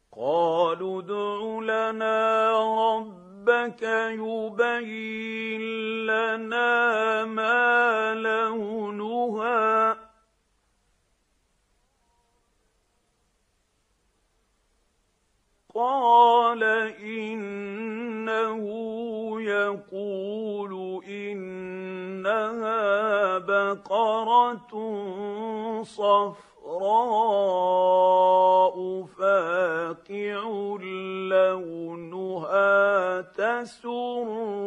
قالوا ادع لنا ربك يبين لنا ما لونها قال إنه يقول إنها بقرة صفراء فاقع لونها تسر